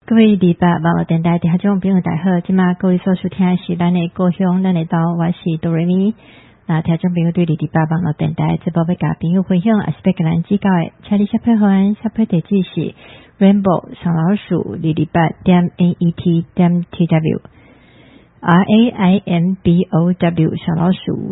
各位礼拜网络电台听众朋友大家好，今麦各位所收听的是咱的故乡，咱的岛，我是哆瑞咪。那听众朋友对礼拜网络电台这部要甲朋友分享，也是要甲咱指教的，请你小配合小配地址是 Rainbow 小老鼠@AET.TW RAINBOW 小老鼠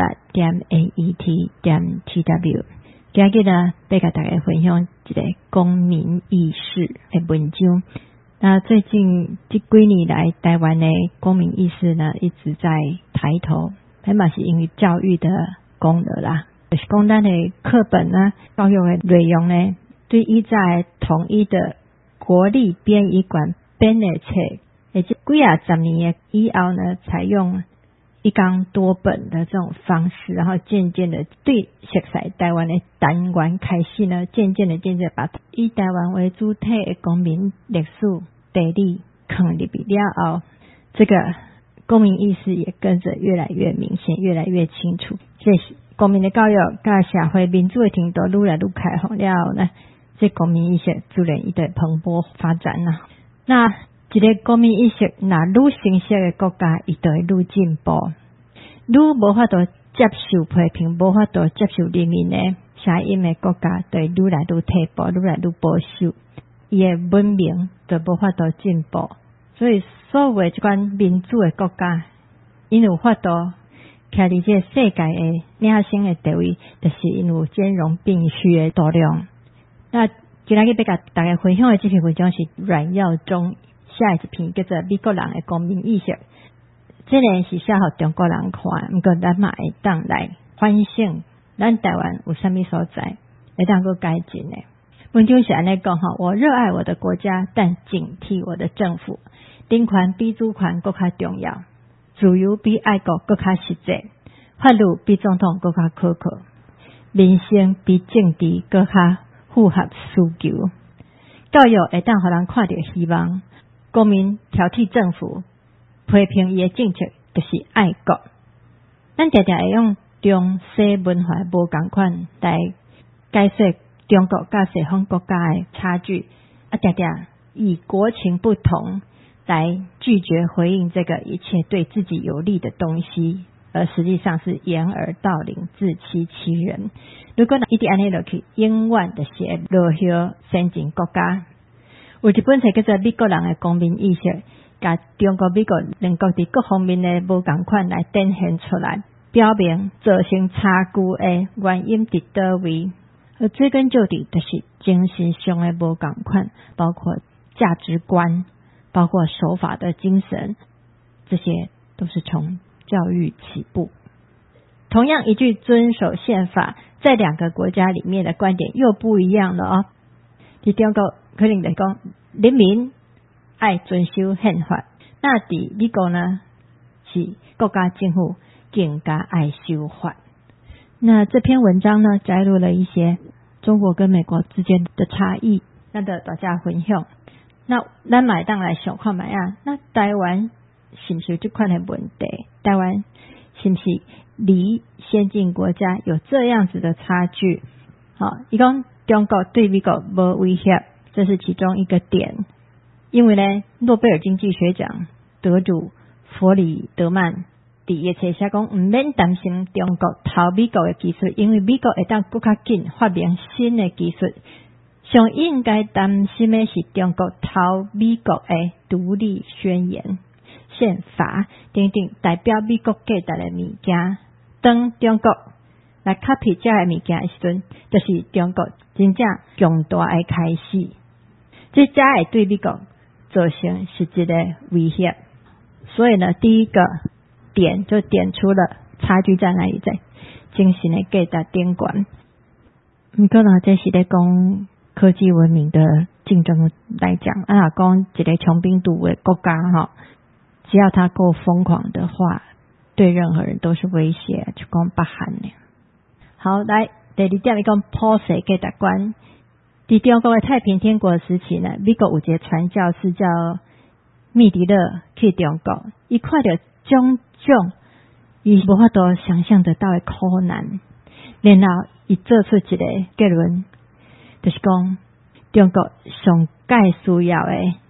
@AET.TW。今日呢，要甲大家分享一个公民意识的文章。那最近这几年来，台湾的公民意识呢一直在抬头，那嘛是因为教育的功能啦，就是讲咱的课本呢，教育的内容呢，对依在统一的国立编译馆编的册，而且几啊十年以后呢，采用一纲多本的这种方式，然后渐渐的对熟悉台湾的单元开始呢，渐渐的把以台湾为主体的公民历史地理放入去了后，这个公民意识也跟着越来越明显，越来越清楚。这公民的教育甲社会民主的程度愈来愈开放了后呢，这公民意识自然一直蓬勃发展啦。那一个公民意识，那愈成熟的国家，伊就会愈进步，愈无法度接受批评，无法度接受人民的声音的国家，就会愈来愈退步，愈来愈保守，伊的文明就无法度进步。所以，所有的这款民主的国家，因有法度徛伫这世界的领先的地位，就是因有兼容并蓄的度量。那今日要甲大家分享的这篇文章是阮耀忠写一篇叫做《美国人的公民意识》，这个是写给中国人看，不过咱嘛会当来反省咱台湾有啥物所在，会当去改进的。文章是安尼讲吼，我热爱我的国家，但警惕我的政府。人权比主权更加重要，自由比爱国更加实际，法律比总统更加可靠，民生比政治更加符合需求。教育会当互人看到希望，公民挑剔政府，批评伊的政策，就是爱国。咱常常会用中西文化无同款来解释中国甲西方国家的差距，常常以国情不同来拒绝回应这个一切对自己有利的东西，而实际上是掩耳盗铃，自欺欺人。如果一直安尼落去，永远就是会落后先进国家。有一本册叫做《美国人的公民意识》，把中国、美国两国伫各方面的无同款来展现出来，表明造成差距的原因伫倒位。而追根究底，就是精神上的无同款，包括价值观，包括守法的精神，这些都是从教育起步。同样一句遵守宪法，在两个国家里面的观点又不一样了哦。在中国可能来讲，人民爱遵守宪法，那在美国呢，是国家政府更加爱守法。那这篇文章呢，摘录了一些中国跟美国之间的差异，那的大家分享。那咱买当来想看卖啊，那台湾是不是有这款的问题？台湾是不是离先进国家有这样子的差距？好，伊讲中国对美国无威胁，这是其中一个点。因为呢，诺贝尔经济学奖得主弗里德曼第一册写讲，唔免担心中国偷美国的技术，因为美国会当更加紧发明新的技术。上应该担心的是中国偷美国的独立宣言、宪法等等代表美国价值的物件。当中国来 copy 这的物件的时阵，就是中国真正强大的开始。这才会对美国造成实质的威胁。所以呢，第一个点就点出了差距在哪里，在精神的价值顶端。不过呢，这是在讲科技文明的竞争来讲，讲一个穷兵黩武的国家哈，只要他够疯狂的话，对任何人都是威胁，就讲北韩呢。好，来第二点来讲普世价值观。在中国的太平天国时期呢，美国有一个传教士叫密迪勒去中国，伊看到种种伊无法度想象得到的苦难，然后伊做出一个结论，就是讲中国上界需要的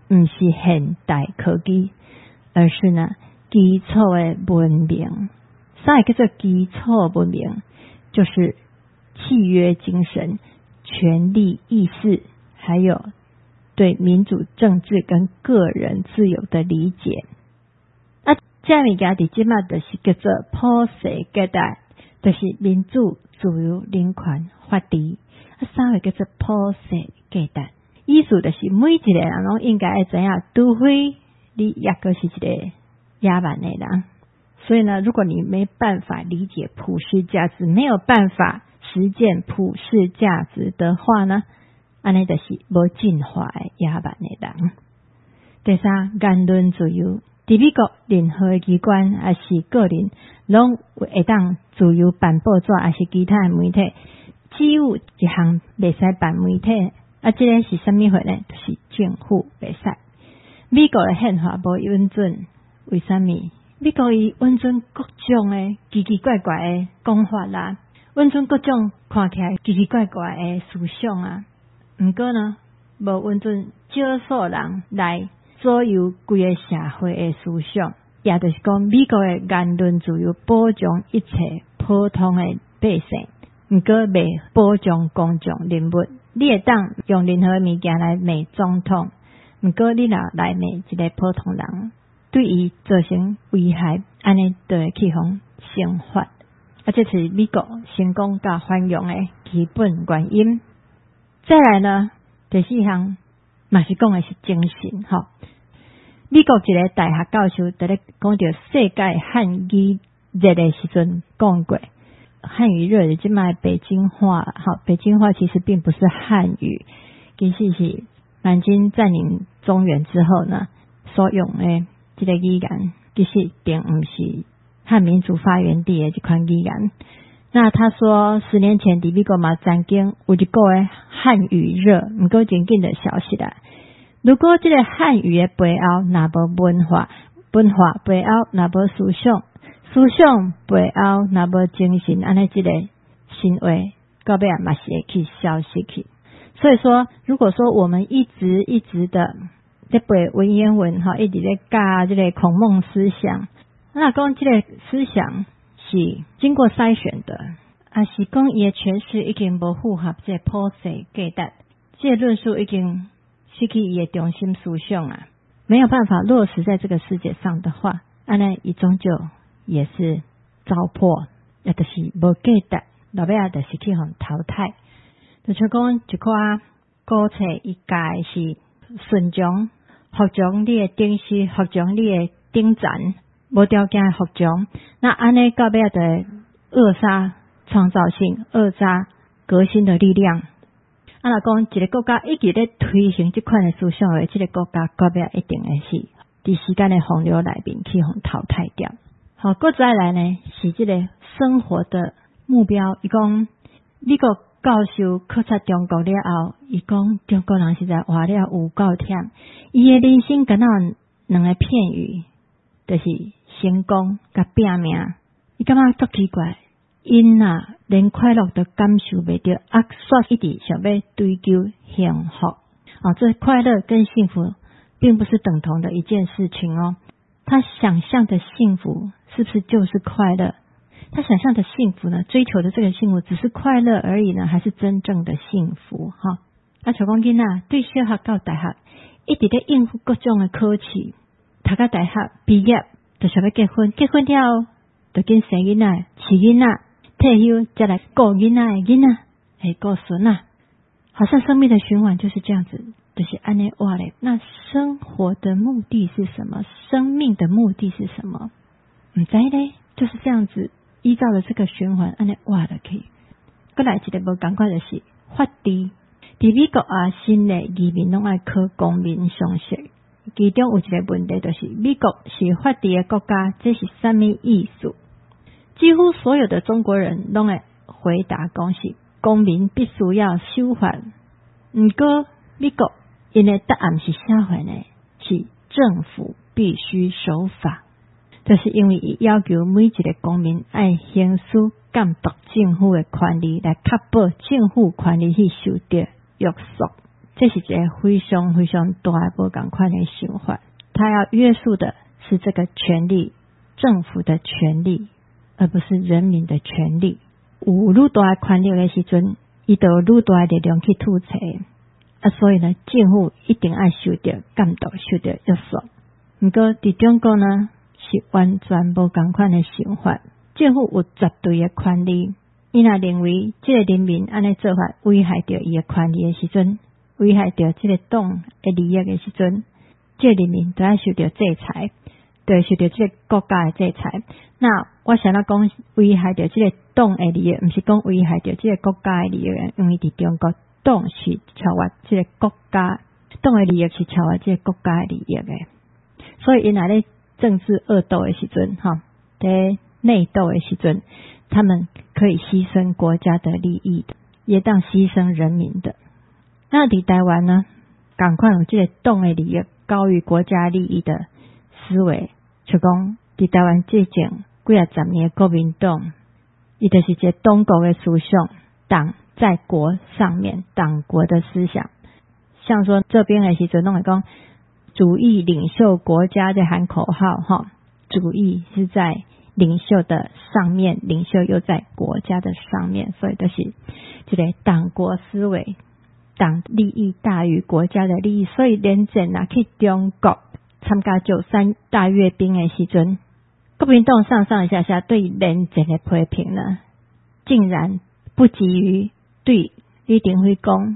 不是现代科技，而是呢基础的文明。啥叫做基础文明？就是契约精神、权利意识，还有对民主政治跟个人自由的理解。这物件伫即马就是叫做普世价值，就是民主、自由、人权、法治。啥叫做普世价值？意思就是每一个人拢应该要知影，除非你也个是一个野蛮的人。所以呢，如果你没办法理解普世价值，没有办法实践普世价值的话呢，安尼就是无进化的野蛮的人。第三，言论自由。伫美国，任何的机关还是个人，拢会当自由办报纸，还是其他的媒体。只有一项袂使办媒体，这个是什么货呢？就是政府袂使。美国的宪法无允准，为什么？美国伊允准各种的奇奇怪怪的讲法啦，允准各种看起来奇奇怪怪的思想啊。不过呢，无允准少数人来左右规个社会的思想，也就是讲，美国的言论自由保障一切普通的百姓，不过未保障公众人物。你会当用任何物件来骂总统，不过你若来骂一个普通人，对伊造成危害，安尼就会去互惩罚。这是美国成功甲繁荣的基本原因。再来呢，第四项嘛是讲的是精神吼。美国一个大学教授在咧讲到世界汉语热的时阵讲过，汉语热的即卖北京话，好，北京话其实并不是汉语，其实是南京占领中原之后呢所用的这个语言，其实并不是汉民族发源地的这款语言。那他说10年前伫美国嘛曾经有一个汉语热，不过真紧的消息啦。如果这个汉语的背后若无文化，文化背后若无思想，思想背后若无精神，安尼这个行为到尾嘛是会去消失去。所以说，如果说我们一直的在背文言文哈，一直在教这个孔孟思想，那讲这个思想是经过筛选的，还是讲伊的诠释已经无符合这个普世价值，这个论述已经失去伊的中心思想啊，没有办法落实在这个世界上的话，安尼伊终究也是糟粕，也就是无价值，到尾也就是去互淘汰。就像讲一寡古册，伊教是顺从、服从你的定势，服从你的顶赞，无条件的服从，那安尼到尾就扼杀创造性，扼杀革新的力量。若讲一个国家一直咧推行这款的思想的，这个国家到尾一定会是伫时间的洪流内面去互淘汰掉。好，再来呢是这个生活的目标。伊讲美国教授考察中国了后，伊讲中国人实在活了有够忝，伊的人生敢若两个片语，就是成功甲拼命。伊感觉足奇怪，因连快乐都感受袂到，煞一直想要追求幸福。这快乐跟幸福并不是等同的一件事情哦。他想象的幸福是不是就是快乐？他想象的幸福呢？追求的这个幸福只是快乐而已呢，还是真正的幸福？哈，像讲囡仔对小学到大学一直在应付各种的考试，读到大学毕业就想要结婚，结婚了就紧生囡仔、饲囡仔，退休再来顾囡仔的囡仔，还顾孙仔，好像生命的循环就是这样子，就是安尼活咧。那生活的目的是什么？生命的目的是什么？唔知咧，就是这样子。依照了这个循环，安尼活落去。再来一个无同款就是法治。伫美国新的移民拢爱考公民常识，其中有一个问题就是美国是法治的国家，这是什么意思？几乎所有的中国人拢会回答讲是公民必须要守法。不过美国因的答案是啥货呢？是政府必须守法。就是因为伊要求每一个公民爱行使监督政府的权利，来确保政府权利去受到约束。 这是一个非常非常大的不同款的想法。他要约束的是这个权力，政府的权力，而不是人民的权利。有愈大的权力的时阵，伊就有愈大的力量去统治所以呢，政府一定要受到监督，受到约束。不过在中国呢，是完全无同款的想法。政府有绝对的权利，伊若认为这个人民安尼做法危害到伊的权利的时阵，危害到这个党的利益的时阵，这个人民都要受到制裁，都要受到这个国家的制裁。那我想要讲危害到这个党的利益，不是讲危害到这个国家的利益，因为在中国党是超越这个国家，党的利益是超越这个国家的利益的。所以因若咧政治恶斗的时阵，在内斗的时阵，他们可以牺牲国家的利益的，也当牺牲人民的。那在台湾呢，赶快有这个党的利益高于国家利益的思维，就讲在台湾这前几啊十年的国民党，伊就是一个党国的思想，党在国上面，党国的思想。像说这边的时阵，拢会讲主义领袖国家在喊口号主义是在领袖的上面，领袖又在国家的上面，所以就是这个党国思维，党利益大于国家的利益。所以连前去中国参加93大阅兵的时阵，国民党上上下下对连前的批评呢，竟然不及于对李登辉讲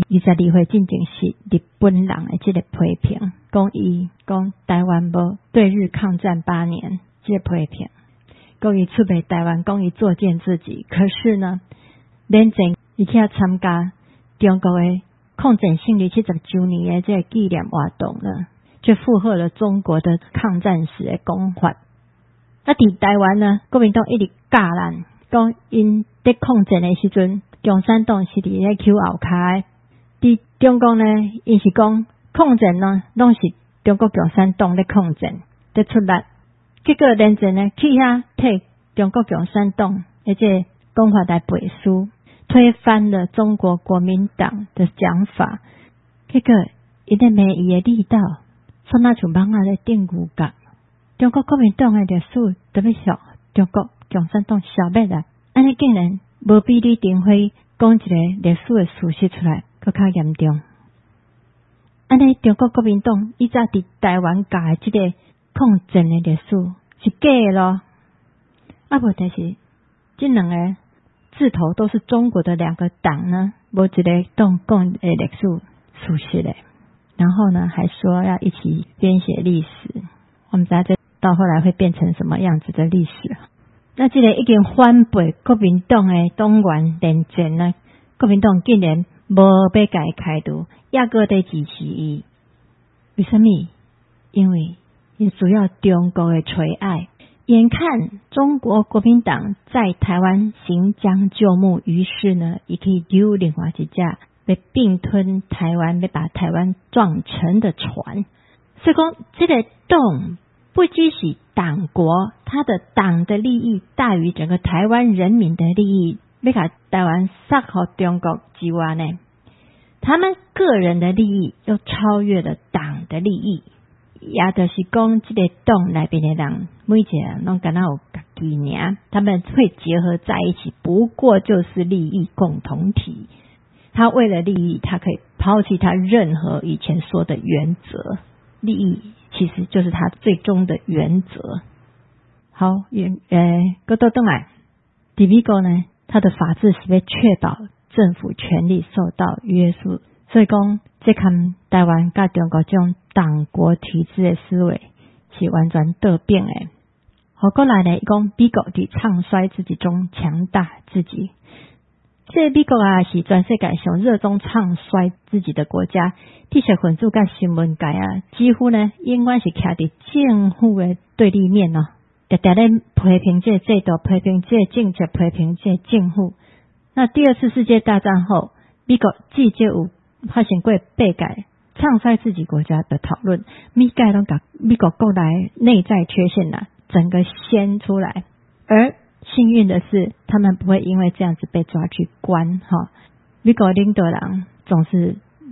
22岁进前是日本人的这个批评，讲台湾无对日抗战8年这个批评，讲伊出卖台湾，讲伊作践自己。可是呢，连前伊去参加中国的抗战胜利70周年的这个纪念活动呢，却附和了中国的抗战史的讲法。在台湾呢，国民党一直教咱讲因在抗战的时阵，共产党是伫咧扣后骹。在中国呢，因是讲抗战呢，拢是中国共产党咧抗战咧出力。结果连前呢去遐替中国共产党而且讲法来背书，推翻了中国国民党的讲法。结果因咧骂伊的力道，像那像蠓仔咧顶牛角。中国国民党的历史特别小，中国共产党消灭了，安尼竟然无比李登辉讲一个历史的事实出来，更较严重。安尼中国国民党以早伫台湾教的这个抗战的历史是假的咯。无但是这两个字头都是中国的两个党呢，无一个党讲的历史事实的。然后呢，还说要一起编写历史，我们知道这到后来会变成什么样子的历史。那这个已经反背国民党的党员连前呢，国民党竟然无要甲伊开除，抑搁在支持伊。为什么？因为因主要中国的垂爱，眼看中国国民党在台湾行将就木，于是呢，也可以丢另外一架被并吞台湾，被把台湾撞沉的船。所以说，这个党不只是党国，他的党的利益大于整个台湾人民的利益，要把台湾杀好中国之外呢，他们个人的利益又超越了党的利益。也就是讲，这个党内边的人，每一个人拢敢若有家己尔，他们会结合在一起，不过就是利益共同体。他为了利益，他可以抛弃他任何以前说的原则，利益其实就是他最终的原则。好，搁倒转来，在美国呢，他的法治是要确保政府权力受到约束，所以讲这看台湾甲中国这种党国体制的思维是完全倒变的。好，过来呢，讲美国在唱衰自己中强大自己。这美国是全世界上热衷唱衰自己的国家，知识分子甲新闻界几乎呢永远是徛伫政府的对立面常常咧批评这个制度，批评这个政策，批评这个政府。那第二次世界大战后，美国至少有发生过8届唱衰自己国家的讨论，每届都把美国国内内在缺陷整个掀出来，而幸运的是，他们不会因为这样子被抓去关美国领导人总是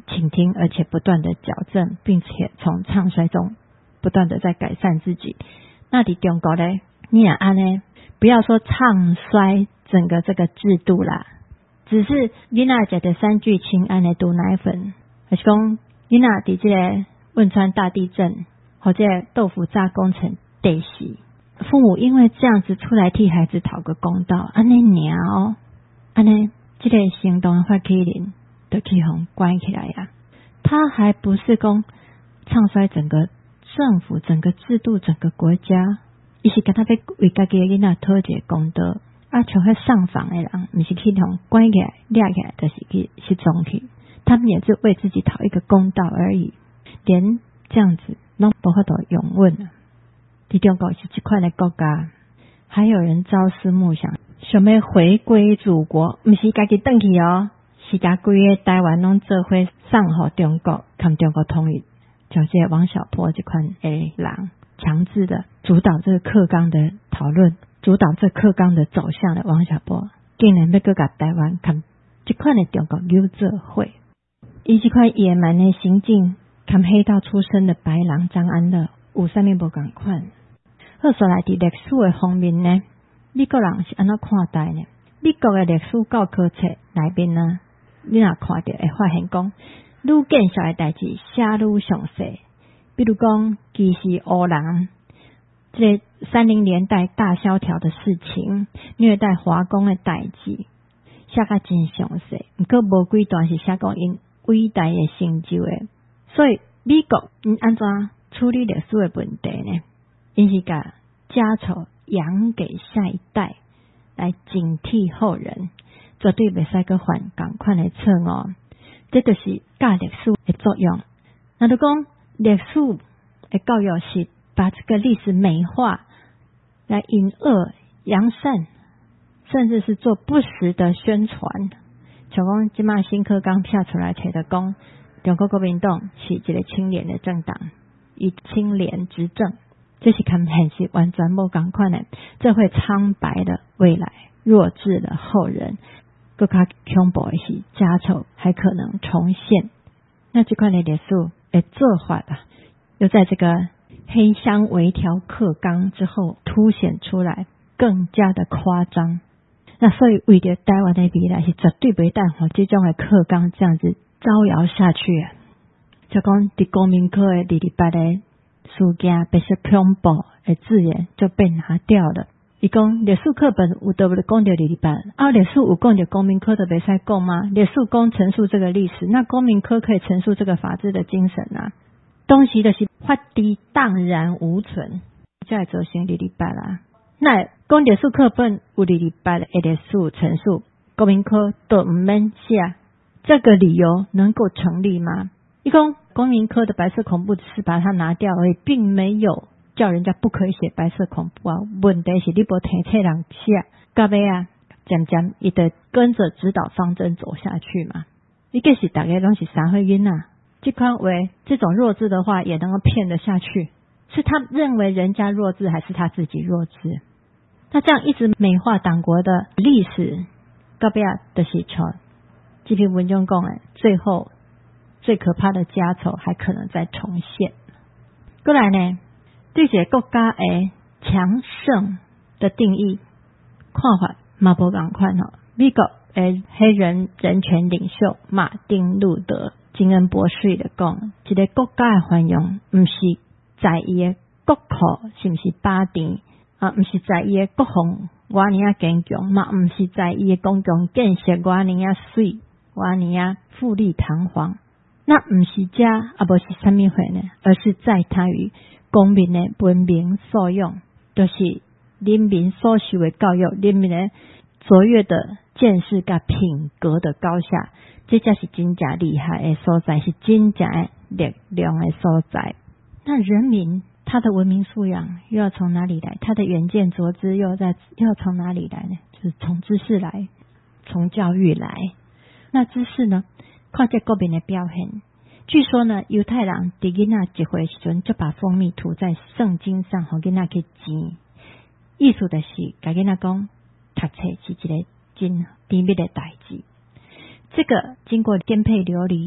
倾听，而且不断的矫正，并且从唱衰中不断的在改善自己。那在中国呢，你也按呢，不要说唱衰整个这个制度啦，只是囡仔食的3聚氰胺的毒奶粉，还是讲囡仔在这个汶川大地震或者豆腐渣工程地死，父母因为这样子出来替孩子讨个公道，安尼娘哦，安尼这个行动发起人就去互关起来呀。他还不是讲唱衰整个政府、整个制度、整个国家，伊是跟他要为家己的囡仔讨一个公道。像迄上访的人，不是去互关起来、抓起来，就是去失踪去。他们也是为自己讨一个公道而已，连这样子都无法度永稳啊！在中国是这款的国家，还有人朝思暮想，想要回归祖国，不是家己回去哦，是把规个台湾拢做伙送予中国，跟中国统一。就这王小波这款的人，强制的主导这个课纲的讨论，主导这课纲的走向的王小波，竟然要搁甲台湾跟这款的中国有做伙。以这款野蛮的行径，跟黑道出身的白狼张安乐有啥物无同款？好，说来伫历史的方面呢，美国人是安怎看待呢？美国的历史教科册内面呢，你若看到会发现讲，愈见小的代志写愈详细。比如讲，其实乌人这30年代大萧条的事情，虐待华工的代志，写甲真详细。不过无几段是写讲因伟大的成就的。所以美国安怎处理历史的问题呢？因是把家丑养给下一代，来警惕后人，绝对袂使去犯同款的错误。这就是教历史的作用。那就讲历史的教育是把这个历史美化，来引恶扬善，甚至是做不实的宣传。像讲即马新课纲跳出来写的讲，中国国民党是一个清廉的政党，以清廉执政，这是跟现实完全无同款的，这会苍白了未来，弱智了后人，更加恐怖的是家丑还可能重现。那这款的历史的做法啊，又在这个黑箱微调课纲之后凸显出来，更加的夸张。那所以为了台湾的未来是绝对不当这种的课纲这样子招摇下去啊！就讲在公民课的228的事件，被些恐怖的字眼就被拿掉了。伊讲历史课本有得不讲到228，历史有讲到公民课的袂使讲吗？历史讲陈述这个历史，那公民课可以陈述这个法治的精神啊。东西就是法治荡然无存，再走行228啦。那讲历史课本有228的历史陈述，公民课都唔免写，这个理由能够成立吗？伊讲公民课的白色恐怖只是把它拿掉而已，并没有叫人家不可以写白色恐怖啊。问题是你无听册人写，到尾啊，渐渐伊就跟着指导方针走下去嘛。伊个是大家拢是三岁囡仔，这款话这种弱智的话也能够骗得下去，是他认为人家弱智，还是他自己弱智？那这样一直美化党国的历史，到尾啊就是像这篇文章讲的，最后最可怕的家丑还可能再重现。过来呢，对一个国家的强盛的定义看法嘛不同款哦。美国的黑人人权领袖马丁路德金恩博士的讲，一个国家的繁荣不是在伊的国库是不是饱甜啊，不是在伊的国防偌尼啊坚强，嘛不是在伊的公共建设偌尼啊水偌尼啊富丽堂皇，那不是这啊不是什么货呢？而是在他于公民的文明素养，就是人民所受的教育，人民的卓越的见识跟品格的高下，这才是真正厉害的所在，是真正的力量的所在。那人民他的文明素养又要从哪里来？他的远见卓知又要从哪里来呢？就是从知识来，从教育来。那知识呢？看这国民的表现。据说呢，犹太人伫囡仔一岁时阵就把蜂蜜涂在圣经上，互囡仔去煎。意思就是甲囡仔讲，读册是一个真甜蜜的代志。这个经过颠沛流离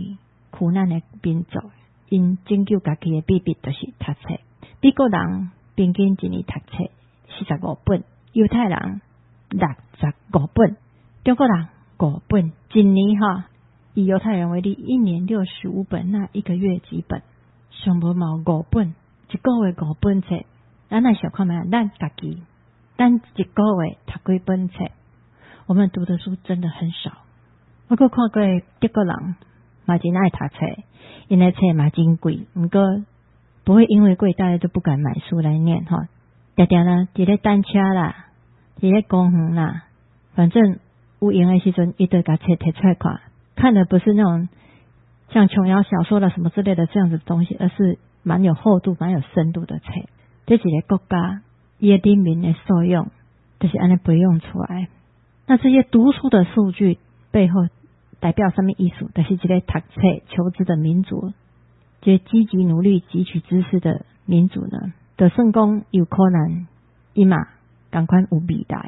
苦难的民族，因拯救家己的秘密就是读册。美国人平均一年读册45本，犹太人65本，中国人5本。一年以犹太人为例，一年65本，那一个月几本？上无嘛5本，一个月5本册。咱来想看卖，咱家己，咱一个月读几本册？我们读的书真的很少。我阁看过德国人嘛真爱读册，因为册嘛真贵，不过不会因为贵大家就不敢买书来念哈。常常呢，伫咧单车啦，伫咧公园啦，反正有闲的时阵，一堆把册摕出来看，看的不是那种像琼瑶小说啦什么之类的这样子的东西，而是蛮有厚度、蛮有深度的册。这几个国家伊的人民的素养，就是安尼培养出来。那这些读书的数据背后代表什么意思？就是这个读册求知的民族，这积极努力汲取知识的民族呢，就算讲有可能，伊嘛赶快有未来。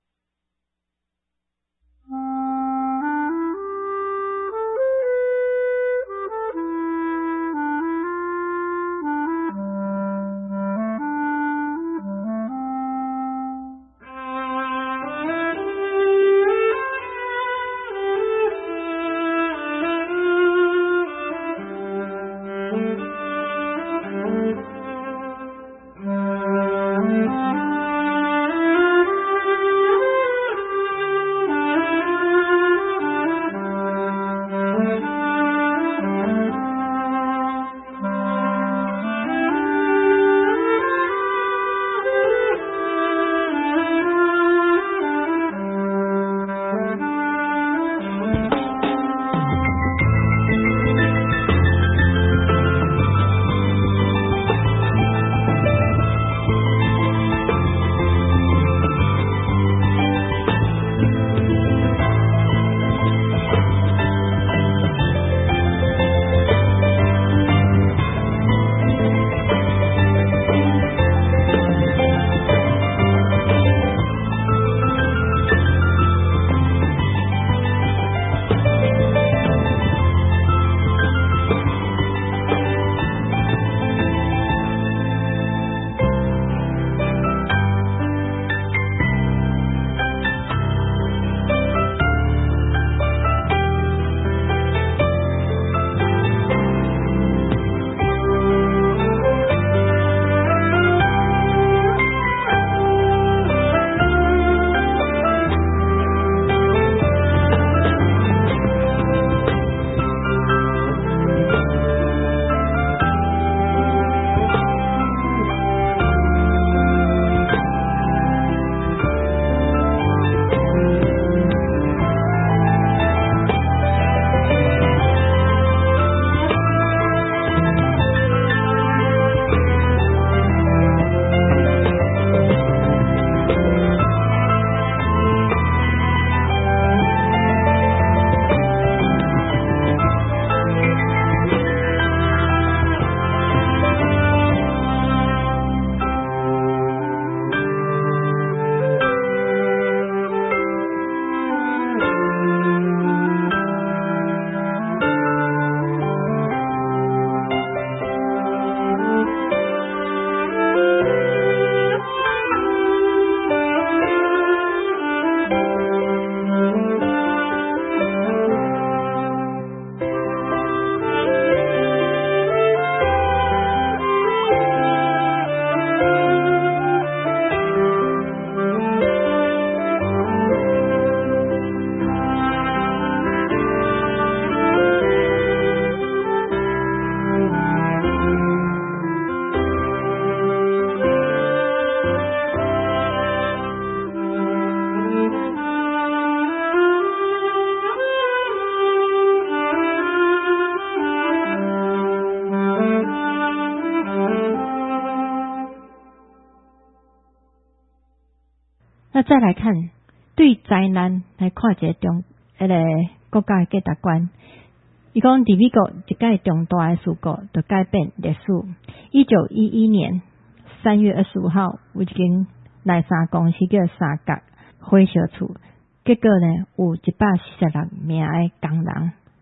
那再来看，对灾难来看一个国家的价值观。伊讲伫美国一个重大的事故就改变历史。1911年3月25号，有一间内山公司叫三角火烧厝，结果呢有146名的工人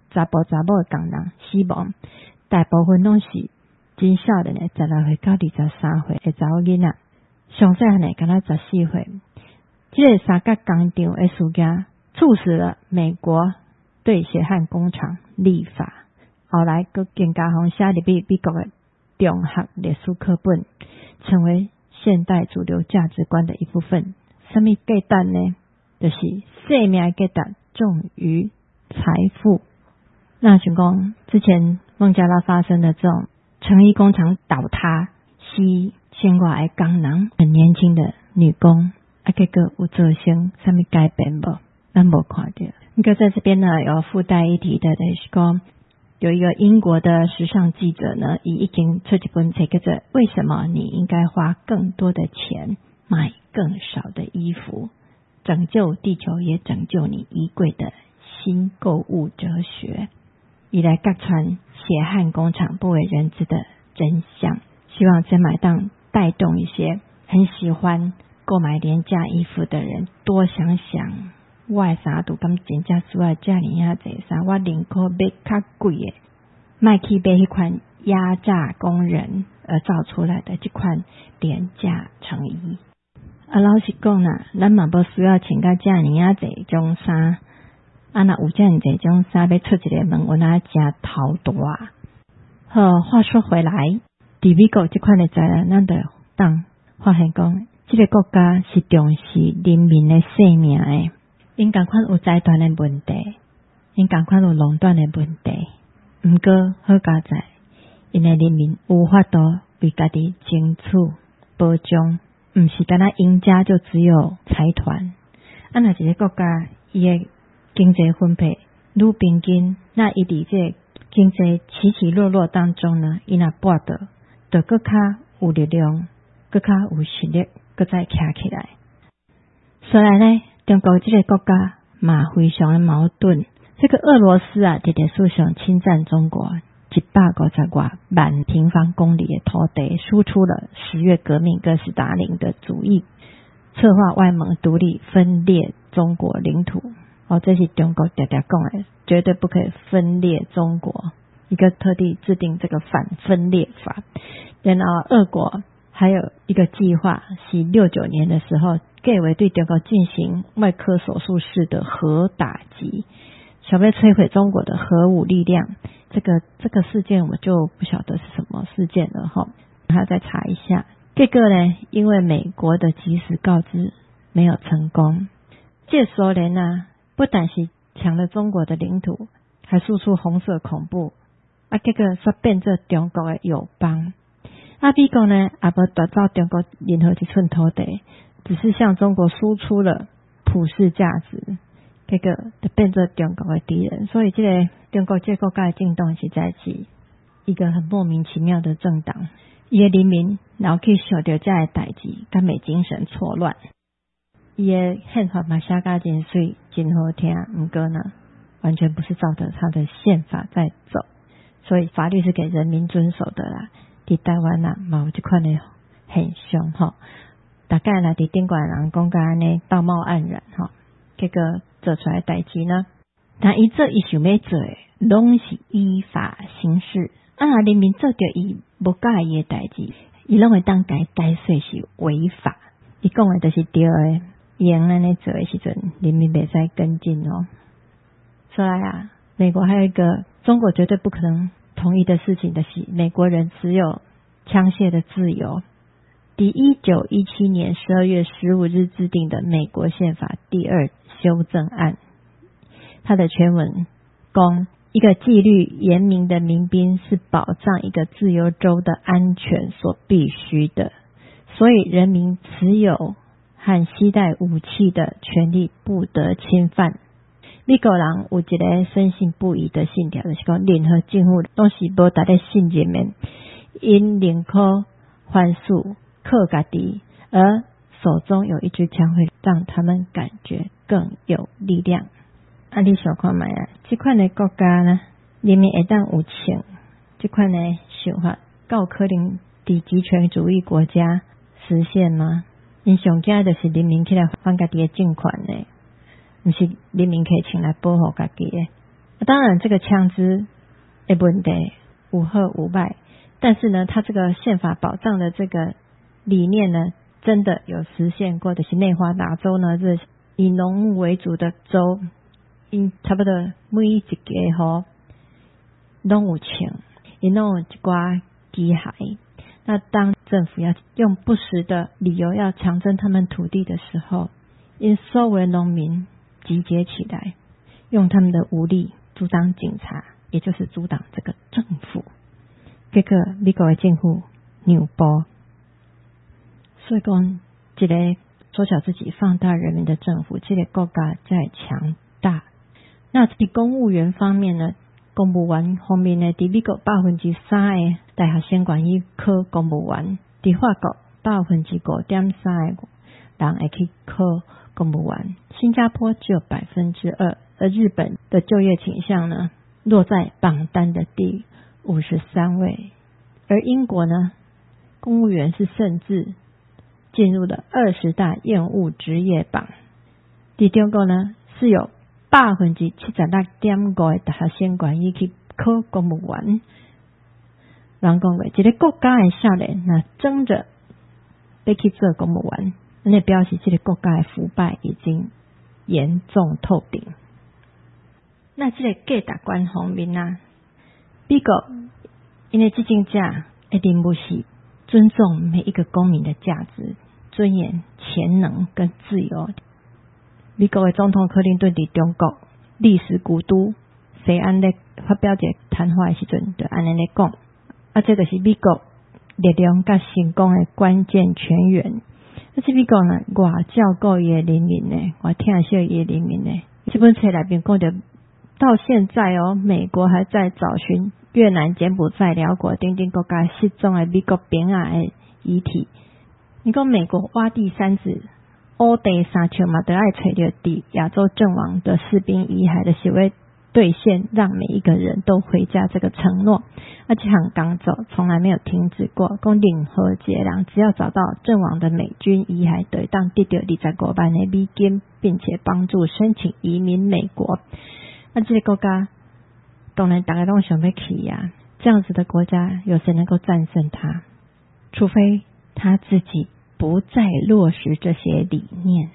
查甫查某的工人死亡，大部分拢是真少年的16岁到23岁的查某囡仔，上细汉的敢若14岁。这个三角工厂的事件促使了美国对血汗工厂立法，后来佮更加写入美国的中学历史课本，成为现代主流价值观的一部分。什么价值呢？就是生命价值重于财富。那像讲之前孟加拉发生的这种成衣工厂倒塌，死千外的工人，很年轻的女工，结果有造成什么改变无？咱无看到。不过在这边呢，有附带一提的就是讲，有一个英国的时尚记者呢，已经出一本册叫做《为什么你应该花更多的钱买更少的衣服，拯救地球也拯救你衣柜的新购物哲学》，以来揭穿血汗工厂不为人知的真相。希望这买档带动一些很喜欢购买廉价衣服的人多想想，我的衫都敢真正需要这么多衫，我宁可买较贵的，卖去买迄款压榨工人而造出来的这款廉价成衣。老实讲啦，咱嘛无需要穿到这么多种衫，若有这么多种衫要出一个门，有哪真头大。好，话说回来，伫美国这款的灾难，咱就当发现讲，这个国家是重视人民的性命的。因同款有财团的问题，因同款有垄断的问题，不过好佳在，因的人民有法度为家己争取保障，不是单单赢家就只有财团。若一个国家伊的经济分配愈平均，那伊伫这经济起起落落当中呢，伊若跋倒，就更较有力量，更较有实力，更再站起来。所以呢，中国这个国家嘛非常的矛盾。这个俄罗斯啊，在历史上侵占中国150多万平方公里的土地，输出了10月革命跟斯大林的主义，策划外蒙独立，分裂中国领土。这是中国常常讲的，绝对不可以分裂中国，一个特地制定这个反分裂法。然后俄国还有一个计划，是69年的时候，计划对中国进行外科手术式的核打击，想要摧毁中国的核武力量。这个事件我就不晓得是什么事件了哈，还要再查一下。这个呢，因为美国的及时告知没有成功，这苏联啊，不但是抢了中国的领土，还输出红色恐怖，这个说变做中国的友邦。美国呢，也无夺走中国任何一寸土地，只是向中国输出了普世价值，这个就变做中国的敌人。所以这个中国这个国家的政党实在是一个很莫名其妙的政党，伊的人民然后去想到这个代志，敢会精神错乱。伊的宪法嘛写甲真水真好听，不过呢，完全不是照着他的宪法在走，所以法律是给人民遵守的啦。伫台湾啊，嘛有这款的现象吼，大概啦伫顶管人讲甲安尼道貌岸然吼，结果做出来代志呢，但伊做伊想要做的，拢是依法行事。人民做着伊无介意的代志，伊拢会当改说是违法。伊讲的就是对的，伊用安尼做的时阵，人民袂使跟进哦。所以啊，美国还有一个中国绝对不可能同意的事情的是，美国人只有枪械的自由。第1917年12月15日制定的美国宪法第2修正案，它的全文讲，一个纪律严明的民兵是保障一个自由州的安全所必须的，所以人民持有和携带武器的权利不得侵犯。美国人有一个深信不疑的信条，就是讲任何政府都是无值得信任的，因宁可犯事靠家己，而手中有一支枪会让他们感觉更有力量。你想看卖啊？这款的国家呢，人民会当有钱，这款的想法，有可能伫极权主义国家实现吗？因上惊就是人民起来反家己的政权呢，不是人民可以请来保护家己的。 当然这个枪支的问题有好有坏，但是呢它这个宪法保障的这个理念呢真的有实现过。就是内华达州呢是以农牧为主的州，因差不多每一个齁拢有枪，也拢有一寡机械。那当政府要用不实的理由要强征他们土地的时候，因所有的农民集结起来，用他们的武力阻挡警察，也就是阻挡这个政府。结果美国的政府扭波，所以讲一个缩小自己放大人民的政府，这个国家才会强大。那在公务员方面呢，公务员方面呢，在美国3%的大学生愿意考公务员，在法国5.3%的人会去考公务员，新加坡只有2%，而日本的就业倾向呢落在榜单的第53位，而英国呢，公务员是甚至进入了20大厌恶职业榜。在中国呢，是有76.5%的大学生愿意去考公务员。人讲过，一个国家的少年那争着要去做公务员，那表示这个国家的腐败已经严重透顶。那这个价值观方面啊，美国因为执政者一定不是尊重每一个公民的价值、尊严、潜能跟自由。美国的总统克林顿在中国历史古都西安咧发表一个谈话的时阵，就安尼咧讲，这就是美国力量甲成功的关键泉源。这美国呢，我照顾伊的人民呢，我疼惜伊的人民呢。这本册内面讲的，到现在美国还在找寻越南、柬埔寨、辽国等等国家失踪的美国兵啊的遗体。你讲美国挖地三子，乌地三丘嘛，都爱找到伫亚洲阵亡的士兵遗骸的行为兑现，让每一个人都回家这个承诺。这项工作从来没有停止过，讲任何一个人只要找到阵亡的美军遗骸，就会当得到25万的美金，并且帮助申请移民美国。这个国家当然大家都想要去啊，这样子的国家有谁能够战胜他？除非他自己不再落实这些理念。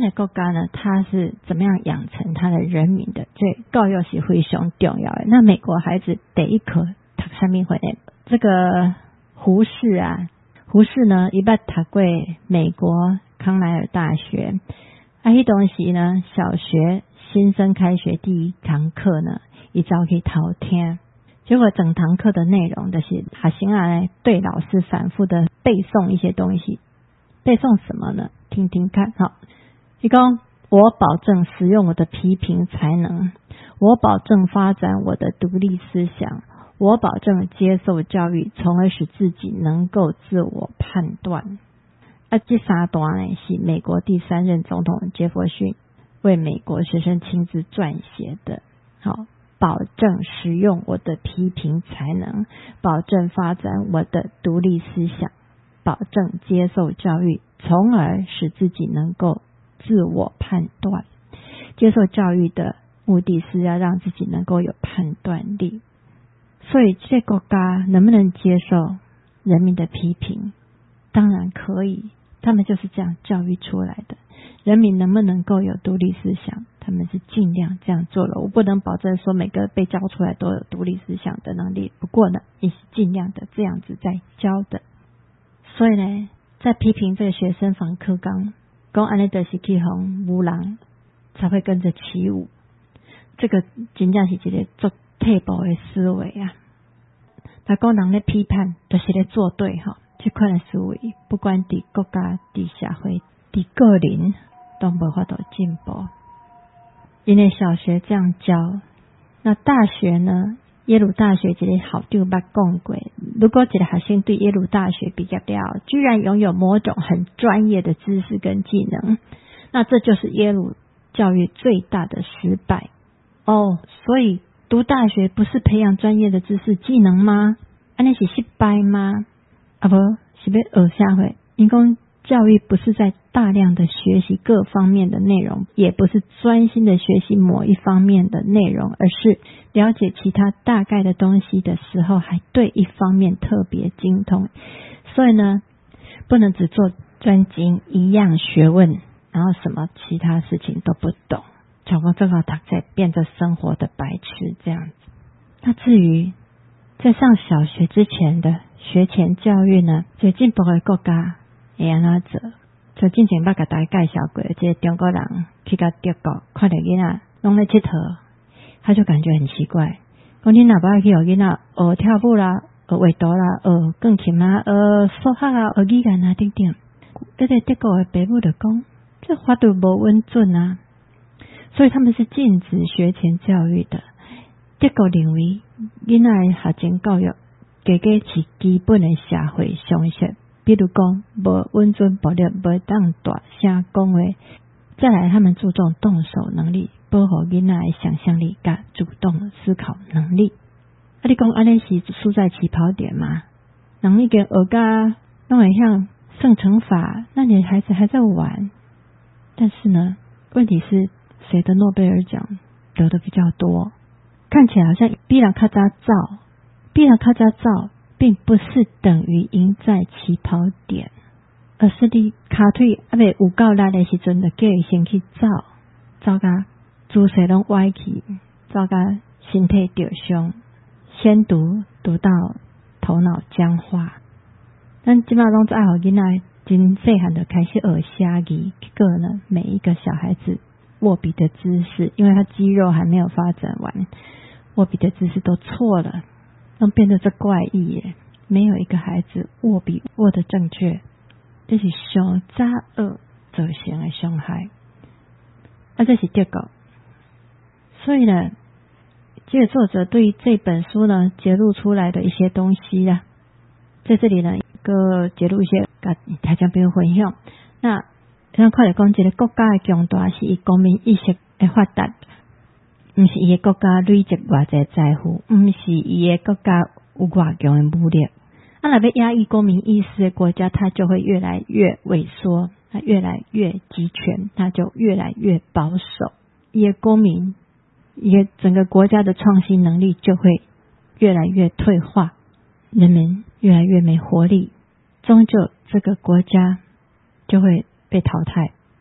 的国家呢，它是怎么样养成它的人民的？这教育是非常重要的。那美国孩子第一课读什么会呢？这个胡适呢，一般读过美国康奈尔大学。那当时呢，小学新生开学第一堂课呢，一早去偷听。结果整堂课的内容就是学生呢对老师反复的背诵一些东西。背诵什么呢？听听看。好，一共我保证使用我的批评才能，我保证发展我的独立思想，我保证接受教育，从而使自己能够自我判断。这三段呢是美国第3任总统杰弗逊为美国学生亲自撰写的。好，保证使用我的批评才能，保证发展我的独立思想，保证接受教育，从而使自己能够自我判断。接受教育的目的是要让自己能够有判断力。所以这个国家能不能接受人民的批评？当然可以，他们就是这样教育出来的。人民能不能够有独立思想？他们是尽量这样做了。我不能保证说每个被教出来都有独立思想的能力，不过呢，也是尽量的这样子在教的。所以呢，在批评这个学生访课纲，说安尼就是去让无人才会跟着起舞，这个真正是一个做退步的思维啊。那讲人咧批判，就是咧做对哈。这款的思维，不管伫国家、伫社会、伫个人，都无法度进步。因为小学这样教，那大学呢？耶鲁大学一个校长捌讲过，如果一个学生对耶鲁大学毕业了，居然拥有某种很专业的知识跟技能，那这就是耶鲁教育最大的失败。所以读大学不是培养专业的知识技能吗？那是失败吗？不是要学啥会？因讲教育不是在大量的学习各方面的内容，也不是专心的学习某一方面的内容，而是了解其他大概的东西的时候，还对一方面特别精通。所以呢，不能只做专精一样学问，然后什么其他事情都不懂，像我这个读册变成生活的白痴这样子。那至于在上小学之前的学前教育呢，最进步的国家会安怎做？就之前捌甲大家介绍过，这个中国人去到德国，看到囡仔拢在佚佗，他就感觉很奇怪。讲你哪不要去学囡仔学跳舞啦、学画图啦、学钢琴啦、学数学啦、学语言啦等等。这个德国的爸母就讲，这法度无稳准啊，所以他们是禁止学前教育的。德国认为囡仔的学前教育加加是基本的社会常识。比如讲，无稳准保留，无当大声讲话。再来，他们注重动手能力，保护囡仔的想象力甲主动思考能力。你讲安尼是输在起跑点吗？人已经学甲拢会像算乘法，那你的孩子还在玩。但是呢，问题是谁的诺贝尔奖得的比较多？看起来好像比人较早走，比人较早走。并不是等于赢在起跑点，而是你脚腿还未有够力的时阵，就叫伊先去走甲姿势拢歪去，走甲身体着伤，先读到头脑僵化。咱即马拢爱互囡仔真细汉就开始学写字，结果呢，每一个小孩子握笔的姿势，因为他肌肉还没有发展完，握笔的姿势都错了。都变得这怪异耶，没有一个孩子握笔握得正确，这是上早学造成的伤害。这是德国。所以呢，这个作者对这本书呢揭露出来的一些东西啦，在这里呢个揭露一些跟大家朋友分享。那咱看来讲，这个国家的强大是以公民意识的发达。不是伊个国家累积偌济财富，不是伊个国家有偌强的武力。若要压抑公民意识的国家，它就会越来越萎缩，它越来越集权，它就越来越保守。伊个公民，伊个整个国家的创新能力就会越来越退化，人民越来越没活力，终究这个国家就会被淘汰。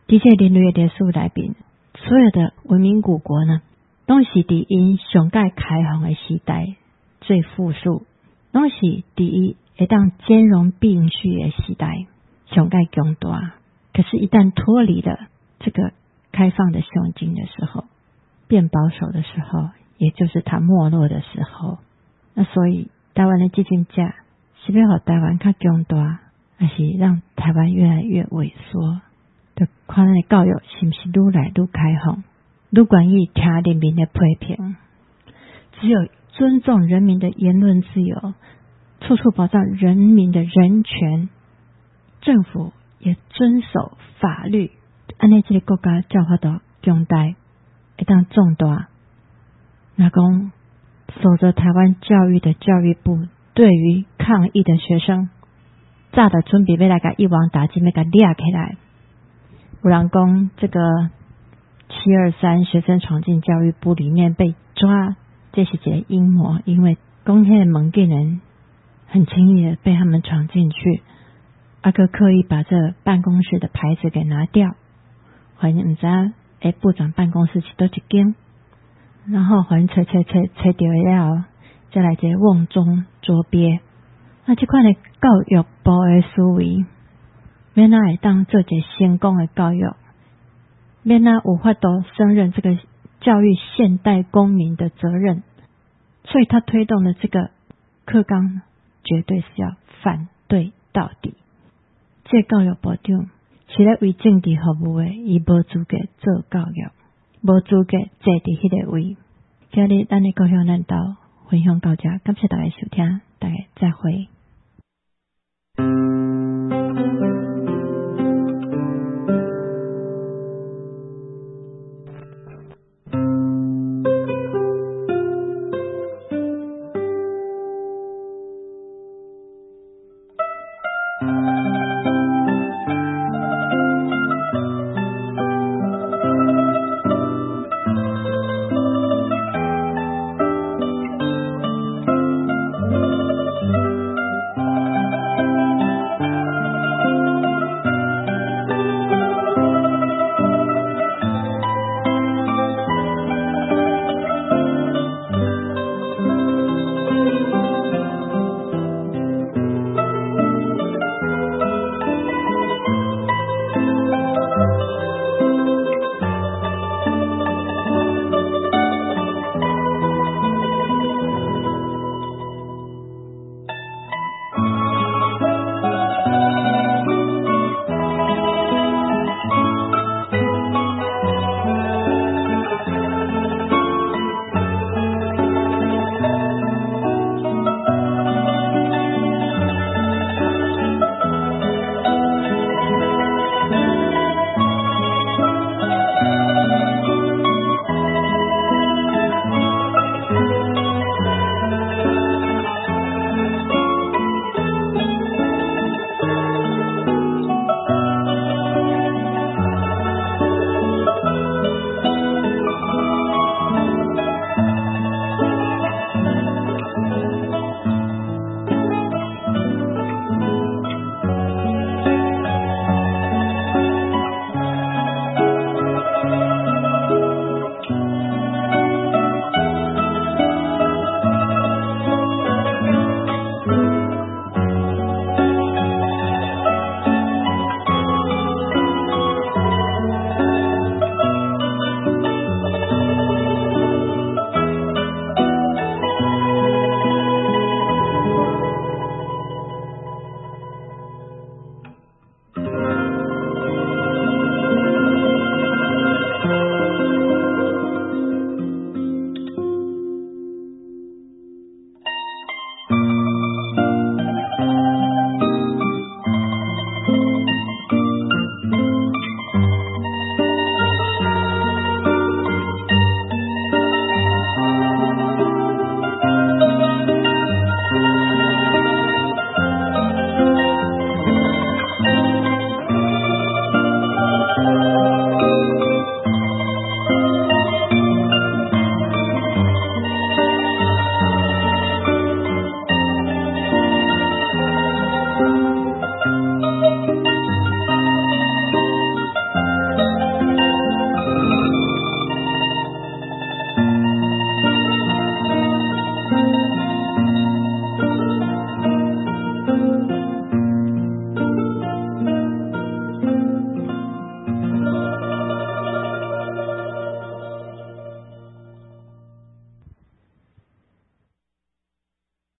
伫这人类的历史内面，所有的文明古国呢，拢是伫因上界开放的时代最富庶，拢是伫伊会当兼容并蓄的时代上界强大。可是，一旦脱离了这个开放的胸襟的时候，变保守的时候，也就是它没落的时候。那所以，台湾的这种价是要让台湾较强大，还是让台湾越来越萎缩？就看咱的教育是不是愈来愈开放，愈愿意听人民的批评。只有尊重人民的言论自由，处处保障人民的人权，政府也遵守法律，安尼这个国家才有法度强大，会当壮大。那讲守着台湾教育的教育部，对于抗议的学生，早就准备要来甲一网打尽，要甲抓起来。有人讲这个723学生闯进教育部里面被抓，这是一个阴谋，因为讲迄个门禁人很轻易的被他们闯进去，个刻意把这办公室的牌子给拿掉，反正不知道部长办公室是倒一间，然后反正找到了，再来一个瓮中捉鳖。那这款的教育部的思维，免哪会当做一个成功的教育，免哪有法度胜任这个教育现代公民的责任，所以他推动的这个课纲绝对是要反对到底。这教育部长是咧为政治服务的，伊无资格做教育，无资格坐伫迄个位。今日咱的高雄南道分享到这，感谢大家收听，大家再会。